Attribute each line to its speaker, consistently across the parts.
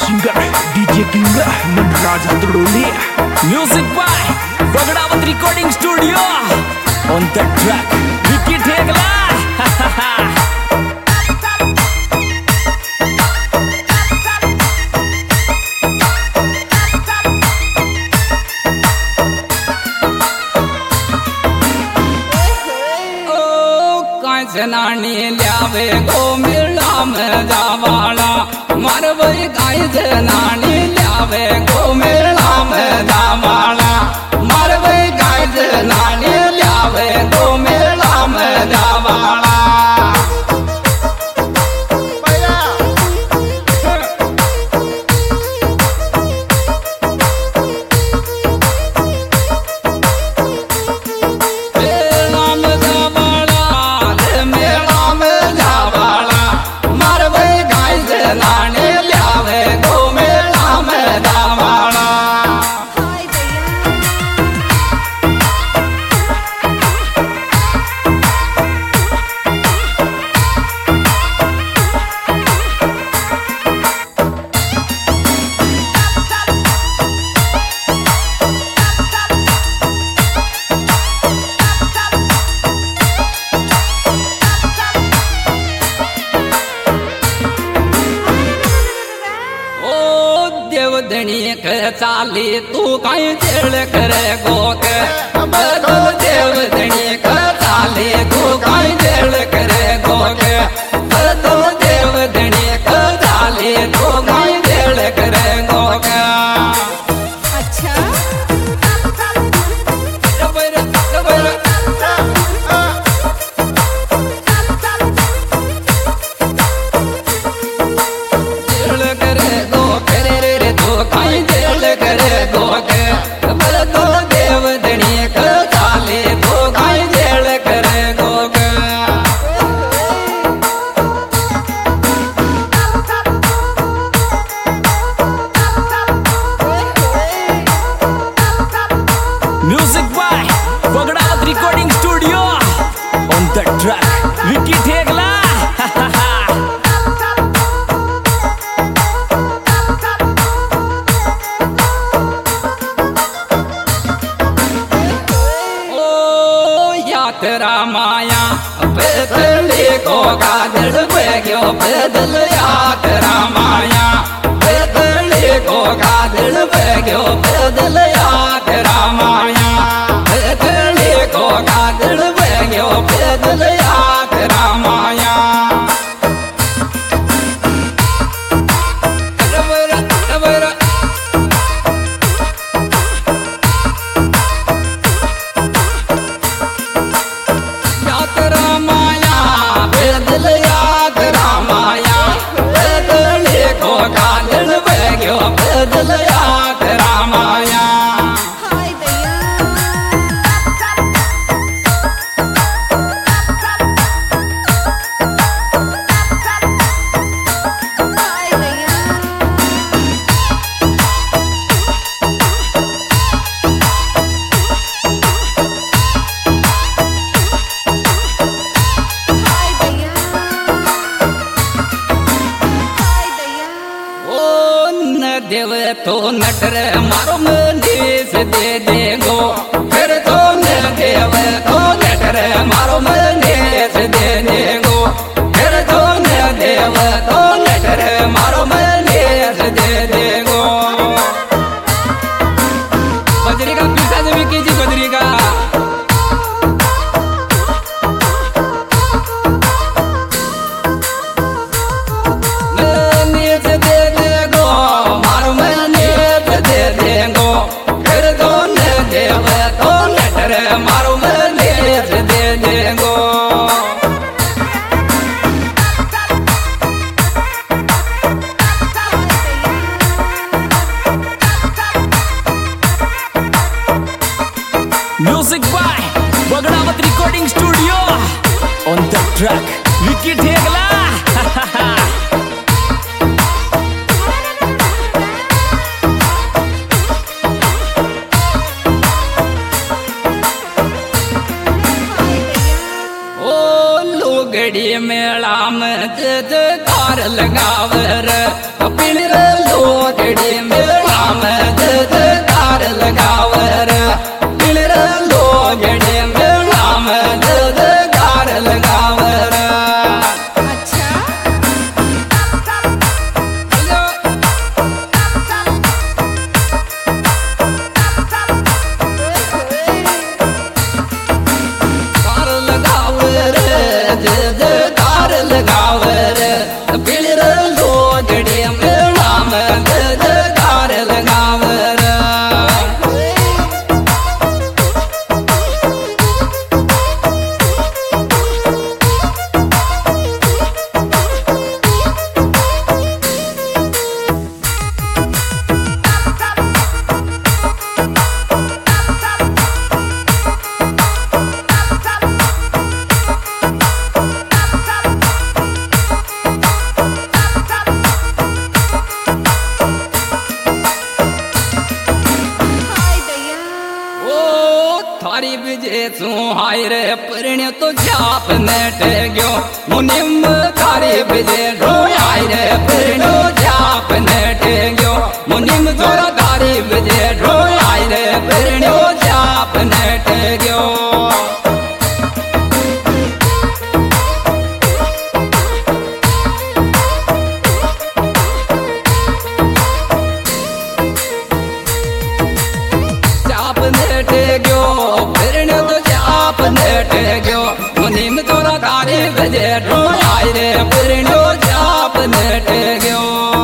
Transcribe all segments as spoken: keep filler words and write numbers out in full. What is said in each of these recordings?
Speaker 1: Singer DJ king Manraj Hathdoli.
Speaker 2: Music by Bagdawat recording studio. On the track Vicky Thegla.
Speaker 3: जनानी ल्यावे गो मेला में जावाला मारवई गाय जनानी ल्यावे गो मेला में जावाला मारवई गाय जनानी ल्यावे गो मेला में जावाला। चाली तू कहीं जेल करे गोक बदो देव धनी का चाली तू कहीं जेल करे गोक बदो देव धनी का चाली तू कहीं जेल करे गोक।
Speaker 4: अच्छा
Speaker 3: जेल करे गो करे रे तू कहीं जेल करे गोक बदो देव धनी का चाली तू कहीं जेल करे गोक।
Speaker 2: Music by Bagdawat recording studio. On the track Vicky Thegla.
Speaker 3: तेरा माया पैदले को गादड़ गयो पैदल यात्रा माया पैदले को गादड़ गयो पैदल यात्रा माया पैदले को गादड़ गयो पैदल यात्रा माया। पैदल यात्रा माया
Speaker 4: हाय दैया हाय दैया हाय दैया हाय दैया
Speaker 3: ओ न देव तो नटर मारो मनीष दे देगो फिर तो न देव तो नटर मारो मनीष दे देगो फिर तो न देव तो नटर मारो मनीष दे देगो। बजरी का पीछा जमी कीजिए बजरी का मारो मनीष दे देगो।
Speaker 2: Music by Bagdawat recording studio. On the track Vicky Thegla.
Speaker 3: गड़ी मेला में जजकार लगावर पिण लो लोगड़ी मेला में जजकार लगावर बिलर लोगड़ी मेला में जजकार लगावर
Speaker 4: अच्छा
Speaker 3: कार लगावर जजकार लगावर बिलर लोगड़ी मेला में जजकार लगावर
Speaker 4: हाय दैया
Speaker 3: ओ थारी विजय सुहाय रे परिण्य तो जाप नेट गयो मुनिम थारी विजय रोयाय रे परिण्य जाप नेट गयो मुनिम जोरा थारी विजय रोयाय रे परिण्य जाप नेट गयो जाप नेट गयो फिरने तो जाप नेट गयो मुनिम तोरा गाड़ी बजे रोयाय रे फिरने जाप नेट गयो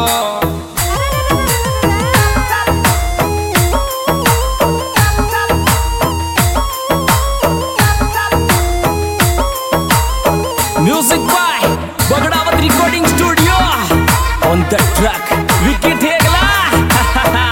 Speaker 2: Music by Bagdavat Recording Studio. On the track, Vicky Thegla.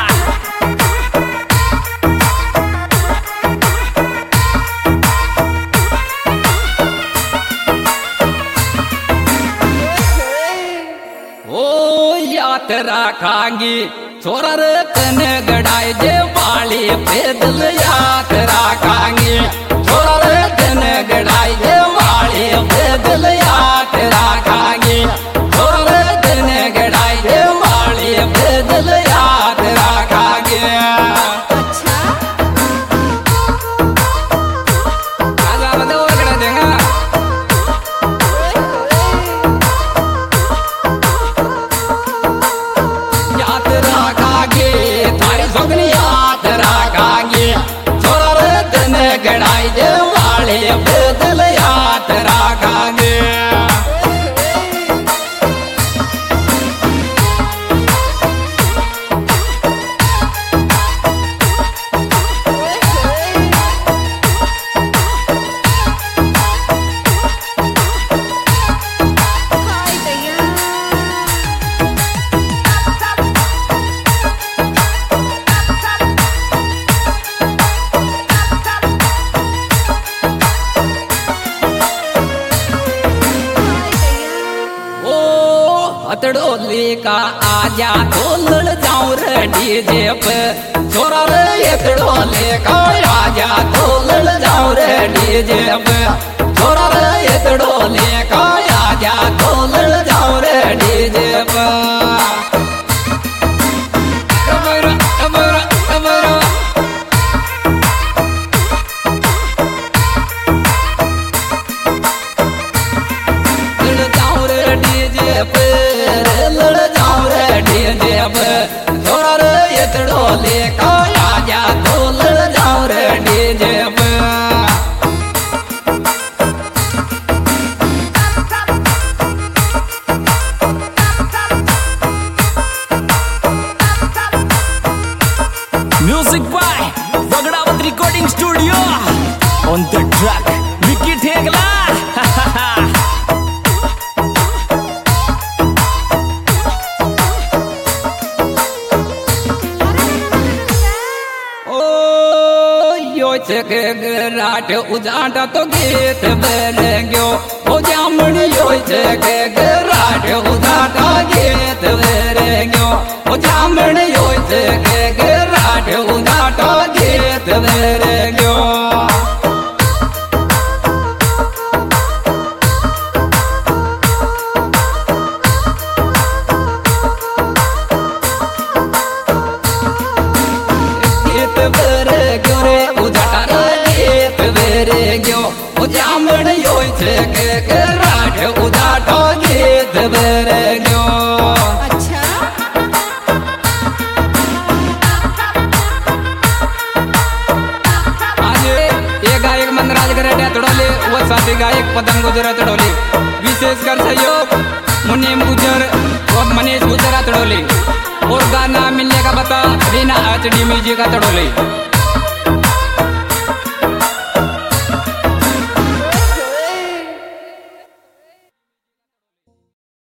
Speaker 3: ओ यात्रा खांगी छोरा रे तने गड़ाई जे बाली पैदल यात्रा खांगी छोरा रे तने गड़ाई जे बाली पैदल यात्रा खांगी छोरा रे तने गड़ाई जे बाली पैदल यात्रा खांगी
Speaker 4: अच्छा
Speaker 3: आजा बदे और कड़ा देगा यात्रा खागे थारी सोगनी यात्रा खागे छोरा रे तने गड़ाई जे वाले पैदल यात्रा खागे
Speaker 4: हाय दैया हाय दैया
Speaker 3: ओ हथड़ोली का आजा ढोल जाऊं रे डीजे पे छोरा रे हथड़ोली का आजा ढोल जाऊं रे डीजे पे छोरा रे हथड़ोली का आजा ढोल जाऊं रे डीजे पे कमरा कमरा कमरा लड़ जाऊं रे डीजे पे रे लड़ जाऊं रे डीजे पे छोरा रे हथड़ोली का आजा ढोल जाऊं रे डीजे पे
Speaker 2: Music by Bagdavat Recording Studio. On the track, Vicky Thegla.
Speaker 3: ओ यो छके गराट उजाटा तो गीत बेलेंगो ओ जामण यो छके गराट उजाटा गीत बेलेंगो ओ जामण यो छके गराट उजाटा गीत बेलेंगो से के के राठ उदाठो गीत बेरे गयो।
Speaker 4: अच्छा
Speaker 3: आज ये गायक मंदराज गरड्या तड़ोले वो साथी गायक पदम गुजर तड़ोले विशेष कर सहयोग मुनीम गुजर और मनीष गुजरा तड़ोले और गाना मिलने का बता रीना एच डी म्यूजिक का तड़ोले।